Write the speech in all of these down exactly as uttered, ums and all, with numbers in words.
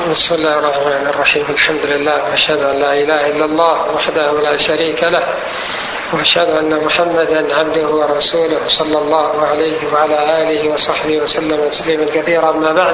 بسم الله الرحمن الرحيم. الحمد لله وأشهد أن لا إله إلا الله وحده لا شريك له، وأشهد أن محمدا عبده ورسوله صلى الله عليه وعلى آله وصحبه وسلم تسليما كثيرا. أما بعد،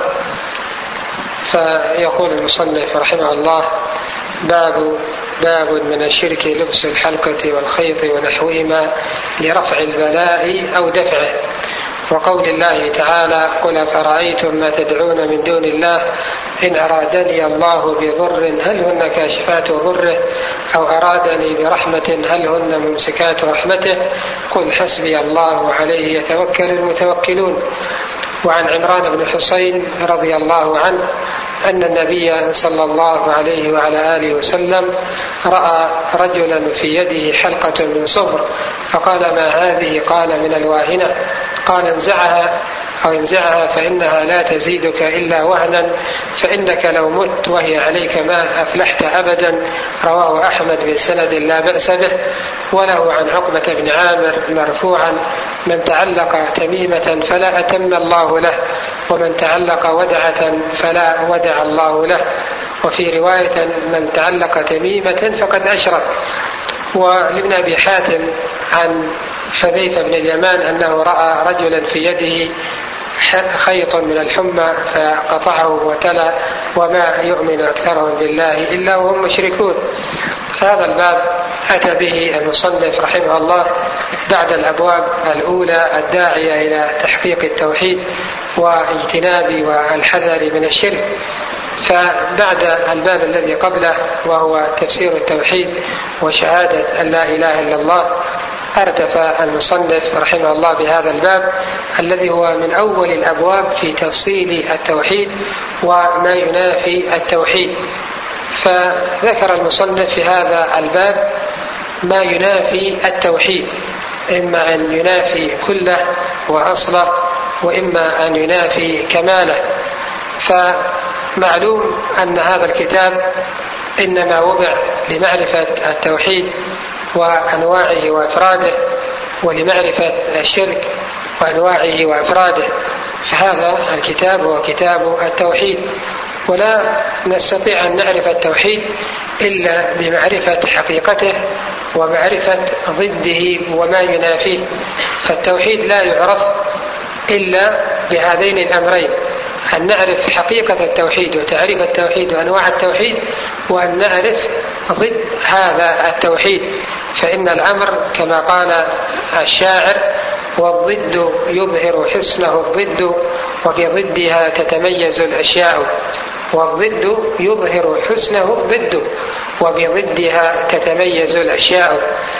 فيقول المصنف رحمه الله: باب باب من الشرك لبس الحلقة والخيط ونحوهما لرفع البلاء أو دفعه. وقول الله تعالى: قل أفرأيتم ما تدعون من دون الله إن أرادني الله بضر هل هن كاشفات ضره أو أرادني برحمة هل هن ممسكات رحمته قل حسبي الله عليه يتوكل المتوكلون. وعن عمران بن حسين رضي الله عنه أن النبي صلى الله عليه وعلى آله وسلم رأى رجلا في يده حلقة من صفر فقال: ما هذه؟ قال: من الواهنة. قال: انزعها أو انزعها فإنها لا تزيدك إلا وهنا، فإنك لو مت وهي عليك ما أفلحت أبدا. رواه أحمد بسند لا بأس به. وله عن عقبة بن عامر مرفوعا: من تعلق تميمة فلا أتم الله له، ومن تعلق ودعة فلا ودع الله له. وفي رواية: من تعلق تميمة فقد أشرك. ولابن أبي حاتم عن حذيفة بن اليمان أنه رأى رجلا في يده خيط من الحمى فقطعه وتلا: وما يؤمن أكثرهم بالله إلا وهم مشركون. هذا الباب أتى به المصنف رحمه الله بعد الأبواب الأولى الداعية إلى تحقيق التوحيد واجتناب والحذر من الشرك. فبعد الباب الذي قبله وهو تفسير التوحيد وشهادة أن لا إله إلا الله، أردف المصنف رحمه الله بهذا الباب الذي هو من أول الأبواب في تفصيل التوحيد وما ينافي التوحيد. فذكر المصنف في هذا الباب ما ينافي التوحيد، إما أن ينافي كله وأصله، وإما أن ينافي كماله. فمعلوم أن هذا الكتاب إنما وضع لمعرفة التوحيد وأنواعه وأفراده، ولمعرفة الشرك وأنواعه وأفراده. فهذا الكتاب هو كتاب التوحيد، ولا نستطيع أن نعرف التوحيد إلا بمعرفة حقيقته ومعرفة ضده وما ينافيه. فالتوحيد لا يعرف إلا بهذين الأمرين: أن نعرف حقيقة التوحيد وتعريف التوحيد وأنواع التوحيد، وأن نعرف ضد هذا التوحيد. فإن الأمر كما قال الشاعر: والضد يظهر حسنه الضد وبضدها تتميز الأشياء. والضد يظهر حسنه الضد وبضدها تتميز الأشياء.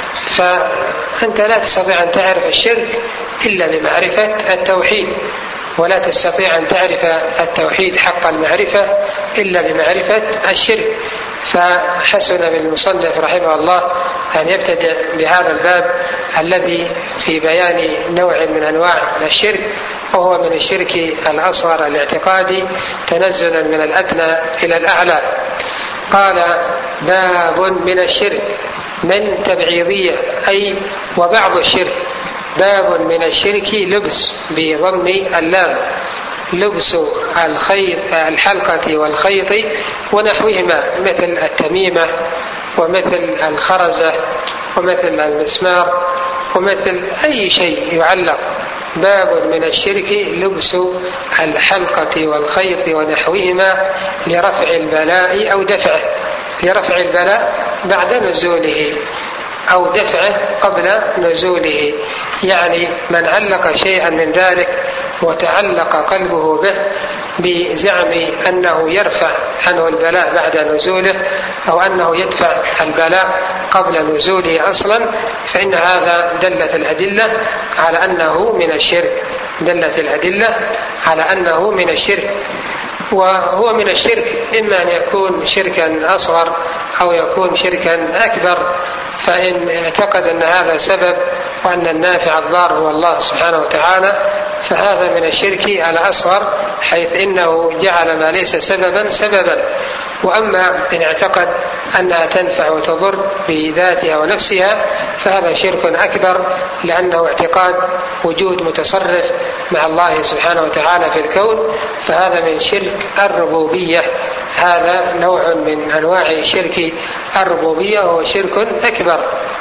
فأنت لا تستطيع أن تعرف الشرك إلا بمعرفة التوحيد، ولا تستطيع أن تعرف التوحيد حق المعرفة إلا بمعرفة الشرك. فحسن بالمصنف رحمه الله أن يبتدئ بهذا الباب الذي في بيان نوع من أنواع الشرك، وهو من الشرك الأصغر الاعتقادي تنزلا من الأدنى إلى الأعلى. قال: باب من الشرك، من تبعيضية أي وبعض الشرك. باب من الشرك لبس بضم اللام، لبس الخيط الحلقة والخيط ونحوهما، مثل التميمة ومثل الخرزة ومثل المسمار ومثل أي شيء يعلق. باب من الشرك لبس الحلقة والخيط ونحوهما لرفع البلاء أو دفعه. لرفع البلاء بعد نزوله أو دفعه قبل نزوله، يعني من علق شيئا من ذلك وتعلق قلبه به بزعم أنه يرفع عنه البلاء بعد نزوله، أو أنه يدفع البلاء قبل نزوله أصلا، فإن هذا دلت الأدلة على أنه من الشرك. دلت الأدلة على أنه من الشرك. وهو من الشرك إما أن يكون شركا أصغر أو يكون شركا أكبر. فإن اعتقد أن هذا سبب وأن النافع الضار هو الله سبحانه وتعالى، فهذا من الشرك الأصغر، حيث إنه جعل ما ليس سببا سببا. وأما إن اعتقد أنها تنفع وتضر بذاتها ونفسها فهذا شرك أكبر، لأنه اعتقاد وجود متصرف مع الله سبحانه وتعالى في الكون، فهذا من شرك الربوبية. هذا نوع من أنواع شرك الربوبية وهو شرك أكبر.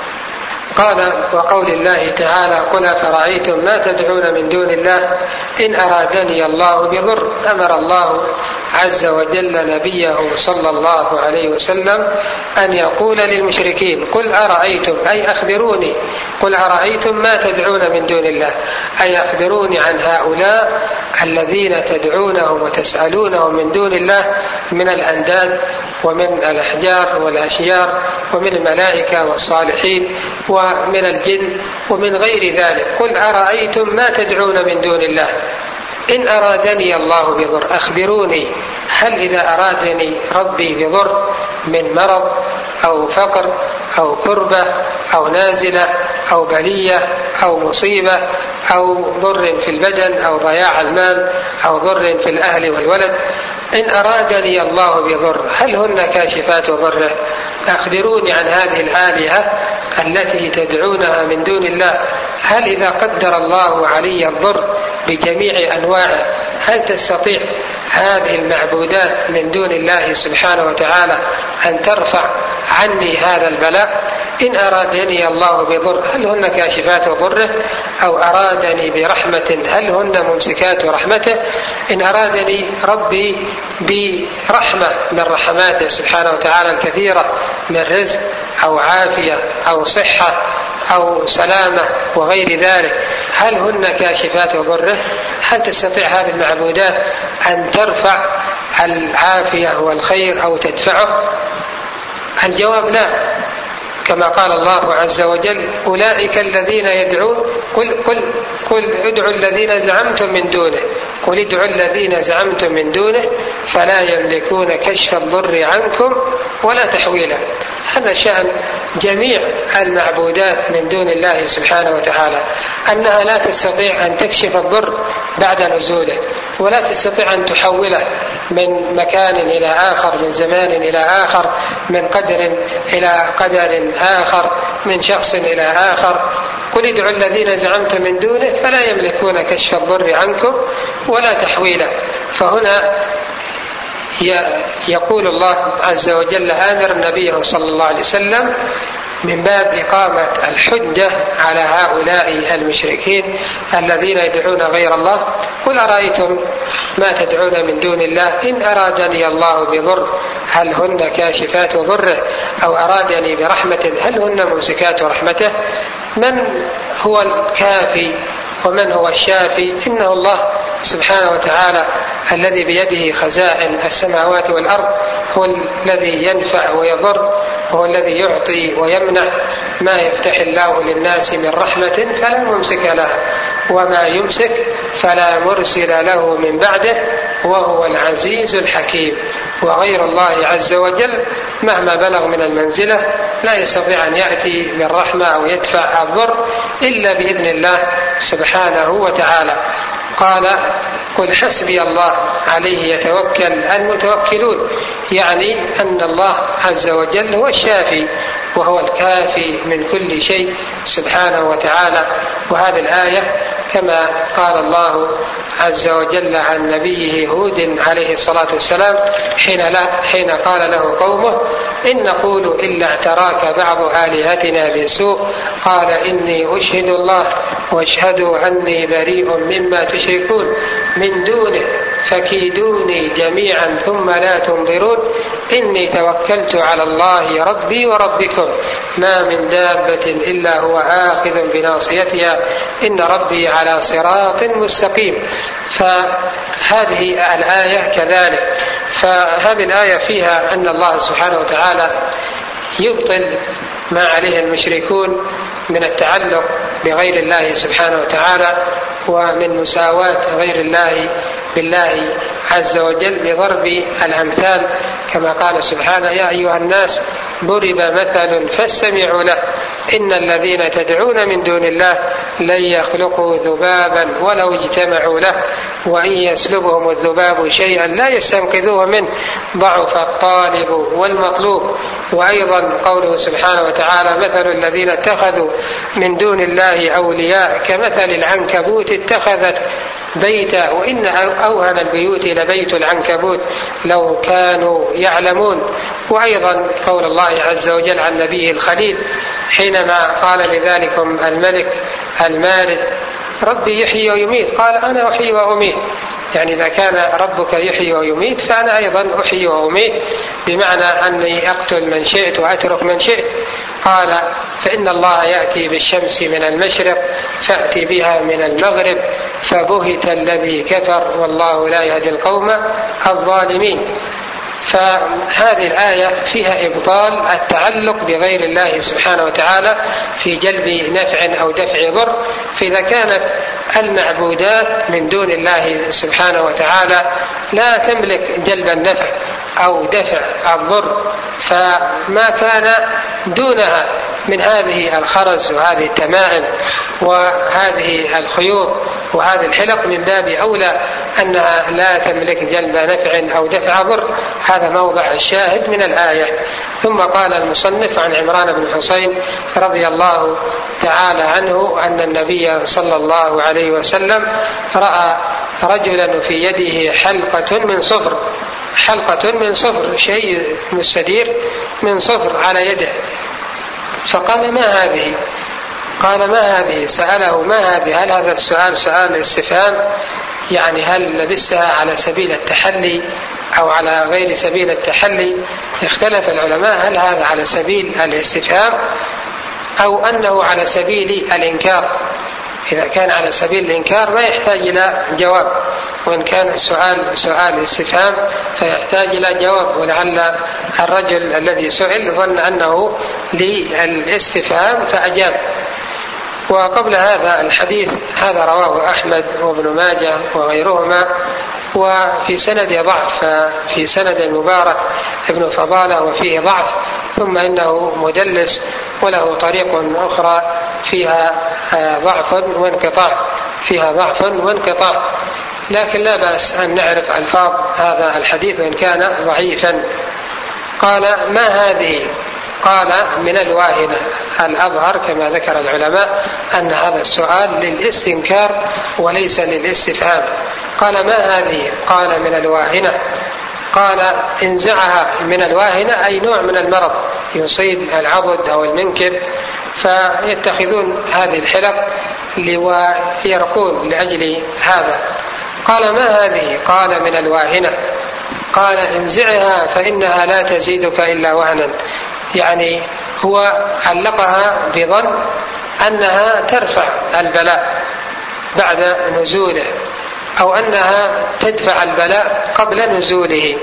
قال: وقول الله تعالى: قل أفرأيتم ما تدعون من دون الله إن أرادني الله بضر. أمر الله عز وجل نبيه صلى الله عليه وسلم أن يقول للمشركين: قل أرأيتم، أي أخبروني، قل أرأيتم ما تدعون من دون الله، أي أخبروني عن هؤلاء الذين تدعونهم وتسألونهم من دون الله من الأنداد ومن الأحجار والأشجار ومن الملائكة والصالحين ومن الجن ومن غير ذلك. قل أرأيتم ما تدعون من دون الله إن أرادني الله بضر. أخبروني، هل إذا أرادني ربي بضر من مرض أو فقر أو كربة أو نازلة أو بلية أو مصيبة أو ضر في البدن أو ضياع المال أو ضر في الأهل والولد، إن أرادني الله بضر هل هن كاشفات ضره؟ أخبروني عن هذه الآلهة التي تدعونها من دون الله، هل إذا قدر الله علي الضر بجميع أنواعه هل تستطيع هذه المعبودات من دون الله سبحانه وتعالى أن ترفع عني هذا البلاء؟ إن أرادني الله بضر هل هن كاشفات ضره؟ أو أرادني برحمة هل هن ممسكات رحمته؟ إن أرادني ربي برحمة من رحماته سبحانه وتعالى الكثيرة من رزق أو عافية أو صحة أو سلامة وغير ذلك، هل هن كاشفات ضره؟ هل تستطيع هذه المعبودات أن ترفع العافية والخير أو تدفعه؟ الجواب لا، كما قال الله عز وجل: أولئك الذين يدعون قل, قل, قل ادعوا الذين زعمتم من دونه قل ادعوا الذين زعمتم من دونه فلا يملكون كشف الضر عنكم ولا تحويله. هذا شأن جميع المعبودات من دون الله سبحانه وتعالى، أنها لا تستطيع أن تكشف الضر بعد نزوله، ولا تستطيع أن تحوله من مكان إلى آخر، من زمان إلى آخر، من قدر إلى قدر آخر، من شخص إلى آخر. قل ادعوا الذين زعمتم من دونه فلا يملكون كشف الضر عنكم ولا تحويله. فهنا يقول الله عز وجل آمر نبيه صلى الله عليه وسلم من باب إقامة الحجة على هؤلاء المشركين الذين يدعون غير الله: قل أرأيتم ما تدعون من دون الله إن أرادني الله بضر هل هن كاشفات ضره؟ أو أرادني برحمة هل هن ممسكات رحمته؟ من هو الكافي ومن هو الشافي؟ إنه الله سبحانه وتعالى الذي بيده خزائن السماوات والأرض، هو الذي ينفع ويضر، هو الذي يعطي ويمنع. ما يفتح الله للناس من رحمة فلا ممسك له وما يمسك فلا مرسل له من بعده وهو العزيز الحكيم. وغير الله عز وجل مهما بلغ من المنزلة لا يستطيع أن يأتي بالرحمة أو يدفع الضر إلا بإذن الله سبحانه وتعالى. قال: قل حسبي الله عليه يتوكل المتوكلون، يعني أن الله عز وجل هو الشافي وهو الكافي من كل شيء سبحانه وتعالى. وهذه الآية كما قال الله عز وجل عن نبيه هود عليه الصلاة والسلام حين, لا حين قال له قومه: إن نقول إلا اعتراك بعض آلهتنا بسوء قال إني أشهد الله واشهدوا أني بريء مما تشركون من دونه فكيدوني جميعا ثم لا تنظرون إني توكلت على الله ربي وربكم ما من دابة إلا هو آخذ بناصيتها إن ربي على صراط مستقيم. فهذه الآية كذلك، فهذه الآية فيها أن الله سبحانه وتعالى يبطل ما عليه المشركون من التعلق بغير الله سبحانه وتعالى ومن مساواة غير الله بالله عز وجل بضرب الأمثال، كما قال سبحانه: يا أيها الناس ضرب مثل فاستمعوا له إن الذين تدعون من دون الله لن يخلقوا ذبابا ولو اجتمعوا له وإن يسلبهم الذباب شيئا لا يستنقذوه منه ضعف الطالب والمطلوب. وأيضا قوله سبحانه وتعالى: مثل الذين اتخذوا من دون الله أولياء كمثل العنكبوت اتخذت بيتا وإن أوهن البيوت لبيت العنكبوت لو كانوا يعلمون. وأيضا قول الله عز وجل عن نبيه الخليل حينما قال لذلكم الملك المارد ربي يحيي ويميت، قال أنا أحيي وأميت، يعني إذا كان ربك يحيي ويميت فأنا أيضا أحيي وأميت، بمعنى أني أقتل من شئت وأترك من شئت. قال فإن الله يأتي بالشمس من المشرق فأتي بها من المغرب فبهت الذي كفر والله لا يهدي القوم الظالمين. فهذه الآية فيها إبطال التعلق بغير الله سبحانه وتعالى في جلب نفع أو دفع ضر. فإذا كانت المعبودات من دون الله سبحانه وتعالى لا تملك جلب النفع أو دفع الضر، فما كان دونها من هذه الخرز وهذه التمائم وهذه الخيوط وهذه الحلق من باب أولى أنها لا تملك جلب نفع أو دفع ضر. هذا موضع الشاهد من الآية. ثم قال المصنف عن عمران بن حسين رضي الله تعالى عنه أن النبي صلى الله عليه وسلم رأى رجلا في يده حلقة من صفر، حلقة من صفر، شيء مستدير من صفر على يده، فقال ما هذه؟ قال ما هذه؟ سأله ما هذه؟ هل هذا السؤال سؤال استفهام؟ يعني هل لبستها على سبيل التحلي أو على غير سبيل التحلي؟ اختلف العلماء هل هذا على سبيل الاستفهام أو أنه على سبيل الإنكار. إذا كان على سبيل الإنكار ما يحتاج إلى جواب، وإن كان السؤال سؤال استفهام فيحتاج إلى جواب، ولعل الرجل الذي سئل ظن أنه للاستفهام فأجاب. وقبل هذا الحديث هذا رواه أحمد وابن ماجه وغيرهما، وفي سند ضعف، في سند المبارك ابن فضالة وفيه ضعف، ثم إنه مدلس وله طريق أخرى فيها ضعف وانقطاع، فيها ضعف وانقطاع، لكن لا بأس أن نعرف ألفاظ هذا الحديث وإن كان ضعيفا. قال ما هذه؟ قال من الواهنة. الأظهر كما ذكر العلماء أن هذا السؤال للاستنكار وليس للاستفهام. قال ما هذه؟ قال من الواهنة. قال انزعها. من الواهنة أي نوع من المرض يصيب العضد أو المنكب، فيتخذون هذه الحلق ويرقون لأجل هذا. قال ما هذه؟ قال من الواهنة. قال انزعها فإنها لا تزيدك إلا وهنا، يعني هو علقها بظن أنها ترفع البلاء بعد نزوله أو أنها تدفع البلاء قبل نزوله،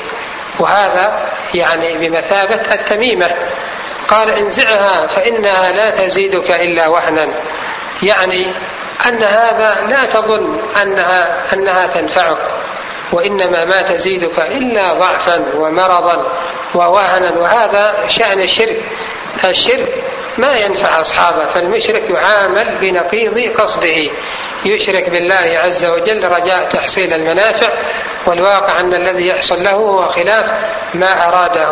وهذا يعني بمثابة التميمة. قال انزعها فإنها لا تزيدك إلا وهنا، يعني أن هذا لا تظن أنها, أنها تنفعك، وإنما ما تزيدك إلا ضعفا ومرضا ووهنا. وهذا شأن الشرك، الشرك ما ينفع أصحابه، فالمشرك يعامل بنقيض قصده، يشرك بالله عز وجل رجاء تحصيل المنافع، والواقع أن الذي يحصل له هو خلاف ما أراده.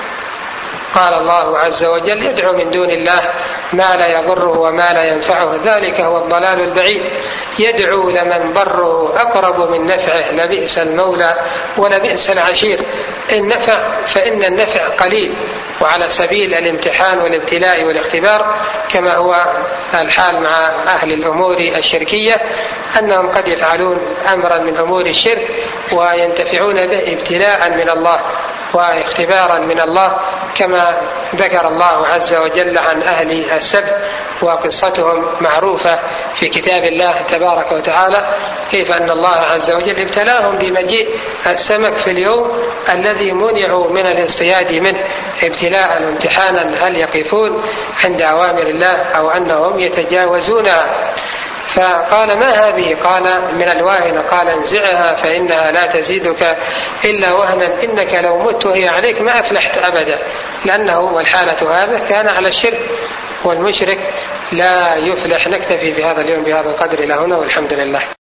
قال الله عز وجل يدعو من دون الله ما لا يضره وما لا ينفعه، ذلك هو الضلال البعيد. يدعو لمن ضره أقرب من نفعه، لبئس المولى ولبئس العشير. النفع فإن النفع قليل، وعلى سبيل الامتحان والابتلاء والاختبار، كما هو الحال مع أهل الأمور الشركية، أنهم قد يفعلون أمرا من أمور الشرك وينتفعون به ابتلاء من الله واختبارا من الله، كما ذكر الله عز وجل عن أهل السبت وقصتهم معروفة في كتاب الله تبارك وتعالى، كيف أن الله عز وجل ابتلاهم بمجيء السمك في اليوم الذي منعوا من الاصطياد منه ابتلاء وامتحانا، هل يقفون عند أوامر الله أو أنهم يتجاوزونها. فقال ما هذه؟ قال من الواهنة. قال انزعها فإنها لا تزيدك إلا وهنا، إنك لو مت وهي عليك ما أفلحت أبدا، لأنه والحالة هذا كان على الشرك، والمشرك لا يفلح. نكتفي بهذا اليوم بهذا القدر إلى هنا، والحمد لله.